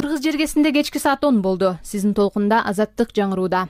Кыргыз жергесинде кечки саат 10 болду. Сиздин толкунда Азаттык жаңырууда.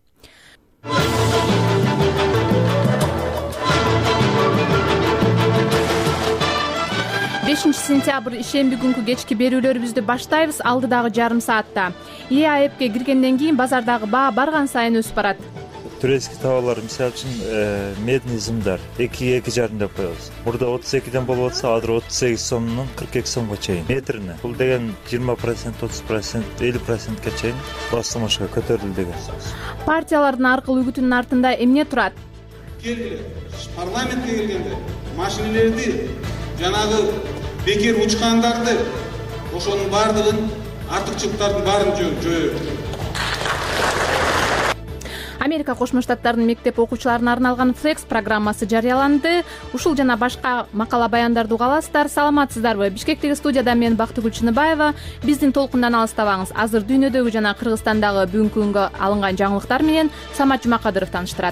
5 сентябрь ишемби күнкү кечки берүүлөрүбүздү баштайбыз. Алдыдагы жарым саатта АЭПке киргенден кийин базардагы баа барган сайын өсүп барат. Турецкий товарлар, мисалы үчүн медный зымдар 2,2 деп коебуз. Мурда 32ден болуп атса, азыр 38 сомдон 42 сомго чейин. Метрине. Бул деген 20%, 30%, 50%ке чейин басылмашка көтөрүлдү деген сөз. Партиялардын аркылуу үгүтүнүн артында эмне турат? Келгиле, парламентке келгенде машинелерди жанагы бекер учкандарды, ошонун баардыгын, артыкчылыктардын баарын жоёбуз. Америка Кошмо Штаттарынын мектеп окуучуларына арналган Flex программасы жарыяланды. Ушул жана башка макала баяндарды уга аласыздар. Саламатсыздарбы? Бишкектеги студияда мен Бактыгүл Чыныбаева. Биздин толкундан алыстабаңыз. Азыр дүйнөдөгү жана Кыргызстандагы бүгүнкү күнгө алынган жаңылыктар менен Самат Жумакадыров тааныштырат.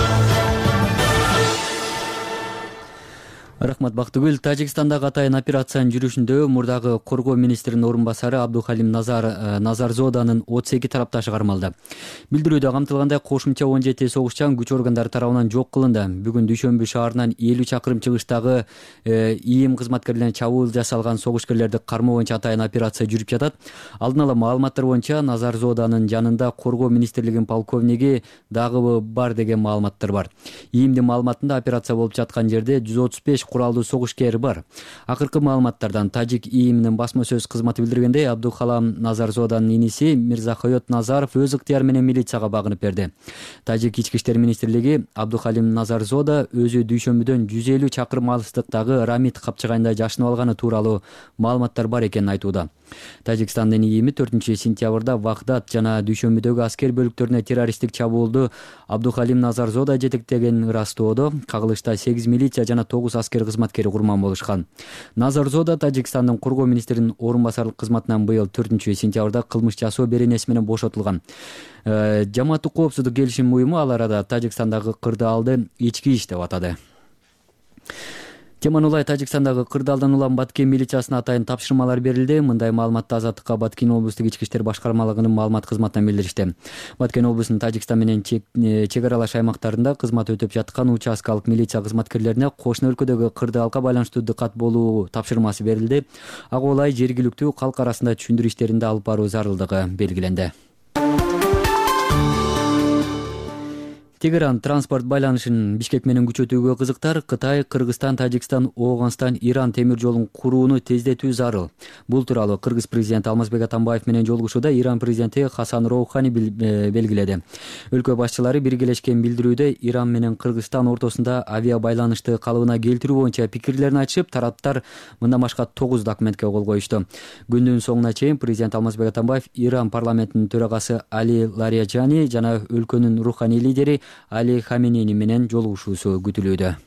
Рахмат Бактыгүл. Тажикстандагы атайын операциянын жүрүшүндө мурдагы коргоо министринин орун басары Абдухалим Назарзоданын 32 тарапташы кармалды. Билдирүүдө камтылгандай кошумча 17 согушчан күч органдары тарабынан жок кылынды. Бүгүн Дүйшөмбү шаарынан 50 чакырым чыгыштагы ИИМ кызматкерлерине чабуул жасалган согушкерлерди кармоо боюнча атайын операция жүрүп жатат. Алдын ала маалыматтар боюнча Назарзоданын жанында коргоо министрлигинин полковниги дагы бар деген маалыматтар бар. ИИМдин маалыматында операция болуп жаткан жерде 135 куралдуу согушкер бар. Акыркы маалыматтардан Тажик ИИМдин басма сөз кызматы билдиргендей, Абдухалам Назарзоданын иниси Мирзахойот Назаров өз ыктыяры менен милицияга багынып берди. Тажик ички иштер министрлиги Абдухалим Назарзода өзү Дүйшөмбүдөн 150 чакырым алыстыктагы Рамит капчыгайында жашынып алганы тууралуу маалыматтар бар экенин айтууда. Тажикстандын ИИМи 4-сентябрда Вагдат жана Дүйшөмбүдөгү аскер бөлүктөрүнө террористтик чабуулду Абдухалим Назарзода жетектеген ырастоодо кагылышта 8 милиция жана 9 аскер кызматкери курман болушкан. Назарзода Тажикстандын коргоо министринин орун басарлык кызматынан быйыл 4-сентябрда кылмыш жасоо беренеси менен бошотулган. Жамааттык коопсуздук келишим уюму ал арада Тажикстандагы кырдаалды ички иш деп атады. Теман улай Тажикстандагы кырдаалдан улам Баткен милициясына атайын тапшырмалар берилди. Мындай маалыматты Азаттыкка Баткен облустук ички иштер башкармалыгынын маалымат кызматынан билдиришти. Баткен облусунун Тажикстан менен чек аралаш аймактарында кызмат өтөп жаткан участкалык милиция кызматкерлерине кошуна өлкөдөгү кырдаалга байланыштуу дыкат болуу тапшырмасы берилди. Ага улай жергиликтүү калк арасында түшүндүрүү иштеринде алып баруу зарылдыгы белгиленди. Тегеран транспорт байланышын Бишкек менен күчөтүүгө кызыктар. Кытай, Кыргызстан, Тажикстан, Ооганстан, Иран темир жолун курууну тездетүү зарыл. Бул тууралуу Кыргыз президенти Алмазбек Атамбаев менен жолугушууда Иран президенти Хасан Роухани белгиледи. Өлкө башчылары биргелешкен билдирүүдө Иран менен Кыргызстан ортосунда авиа байланышты калыбына келтирүү боюнча пикирлерин айтышып, тараптар мындан башка 9 документке кол коюшту. Күндүн соңуна чейин президент Алмазбек Атамбаев Иран парламентинин төрагасы Али Лариджани жана өлкөнүн руханий лидери Али Хаменеи менен жолугушуусу күтүлүүдө.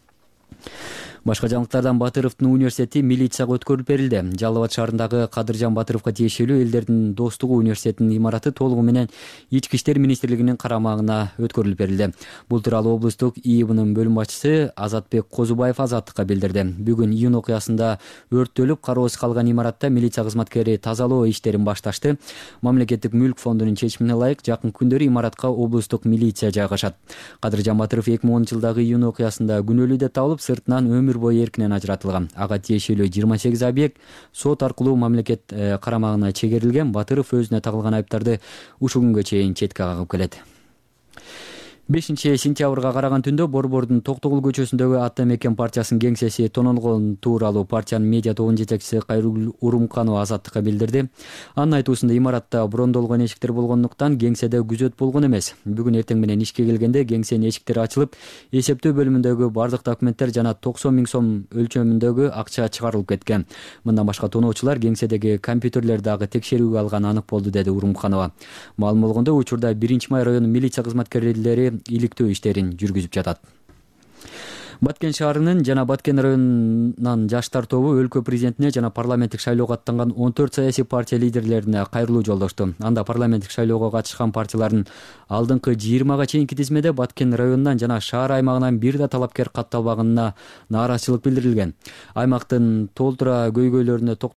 Башка жаңылыктардан Батыровдун университети милицияга өткөрүлүп берилди. Жалал Абад шаарындагы Кадыржан Батыровго тиешелүү Элдердин достугу университетинин имараты толугу менен ички иштер министрлигинин карамагына өткөрүлүп берилди. Бул тууралуу облустук ИИБнын бөлүм башчысы Азатбек Козубаев Азаттыкка билдирди. Бүгүн июнь окуясында өрттөлүп кароосуз калган имаратта милиция кызматкери тазалоо иштерин башташты. Мамлекеттик мүлк фондунун чечимине ылайык жакын күндөрү имаратка облустук милиция жайгашат. Кадыржан Батыров 2010-жылдагы июнь окуясында күнөөлүү деп табылып, сыртынан өмүр бою эркинен ажыратылган. Ага тиешелүү 28 объект сот аркылуу мамлекет карамагына чегерилген. Батыров өзүнө тагылган айыптарды ушул күнгө чейин четке кагып келет. 5-сентябрга караган түндө Борбордун Токтогул көчөсүндөгү Ата Мекен партиясынын кеңсеси тонолгон тууралуу партиянын медиа тобунун жетекчиси Кайрул Урумканова Азаттыкка билдирди. Анын айтуусунда имаратта брондолгон эшиктер болгондуктан кеңседе күзөт болгон эмес. Бүгүн эртең менен ишке келгенде кеңсенин эшиктери ачылып, эсептөө бөлүмүндөгү бардык документтер жана 90 000 сом өлчөмүндөгү акча чыгарылып кеткен. Мындан башка тоноочулар кеңседеги компьютерлерди дагы текшерүүгө алганы анык болду, деди Урумканова. Маалым болгондой, учурда 1-Май районунун милиция кызматкерлери иликтөө иштерин жүргүзүп жатат. Баткен шаарынын жана Баткен районунан жаштар тобу өлкө президентине жана парламенттик шайлоого аттанган 14 саясий партия лидерлерине кайрылуу жолдошту. Анда парламенттик шайлоого катышкан партиялардын алдыңкы 20га чейинки тизмеде Баткен районунан жана шаар аймагынан бир да талапкер катталбаганына нааразычылык билдирилген. Аймактын толтура көйгөйлөрүнө